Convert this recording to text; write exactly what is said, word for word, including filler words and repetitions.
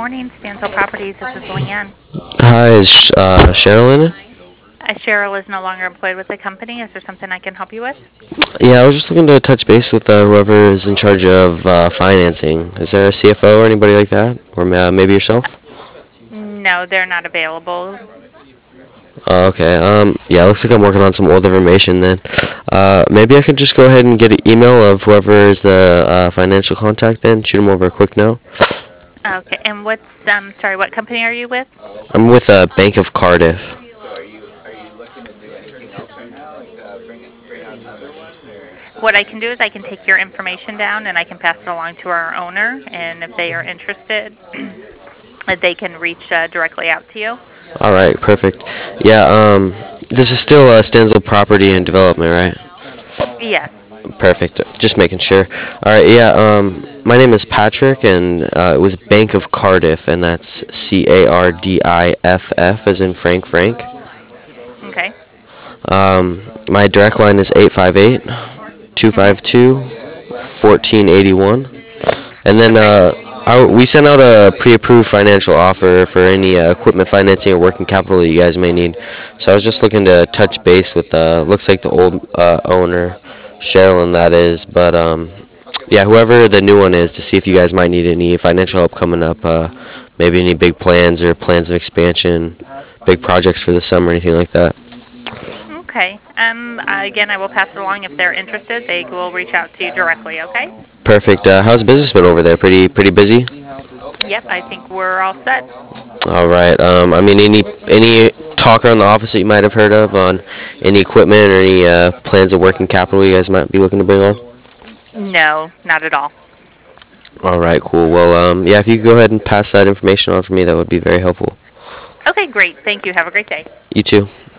morning, Stanzel Properties. This is Leanne. Hi, is uh, Cheryl in it? Uh, Cheryl is no longer employed with the company. Is there something I can help you with? Yeah, I was just looking to touch base with uh, whoever is in charge of uh, financing. Is there a C F O or anybody like that? Or uh, maybe yourself? No, they're not available. Oh, okay. Um, yeah, looks like I'm working on some old information then. Uh, maybe I could just go ahead and get an email of whoever is the uh, financial contact then, shoot them over a quick note. Okay, and what's, um, sorry, what company are you with? I'm with uh, Bank of Cardiff. What I can do is I can take your information down and I can pass it along to our owner, and if they are interested, they can reach uh, directly out to you. All right, perfect. Yeah, um, this is still uh, Stanzel Property and Development, right? Yes. Perfect. Just making sure. All right. Yeah. Um, my name is Patrick, and uh, it was Bank of Cardiff, and that's C A R D I F F, as in Frank Frank. Okay. Um, my direct line is eight five eight, two Mhm. five two, fourteen eighty one, and then Okay. uh, I, we sent out a pre-approved financial offer for any uh, equipment financing or working capital that you guys may need. So I was just looking to touch base with. Uh, looks like the old uh, owner, Sherilyn, that is, but um, yeah, whoever the new one is, to see if you guys might need any financial help coming up. Uh, maybe any big plans or plans of expansion, big projects for the summer, anything like that. Okay. Um. Again, I will pass it along. If they're interested, they will reach out to you directly. Okay. Perfect. Uh, how's business been over there? Pretty pretty busy. Yep. I think we're all set. All right. Um, I mean, any any talk around the office that you might have heard of on any equipment or any uh, plans of working capital you guys might be looking to bring on? No, not at all. All right. Cool. Well, um, yeah, if you could go ahead and pass that information on for me, that would be very helpful. Okay, great. Thank you. Have a great day. You too.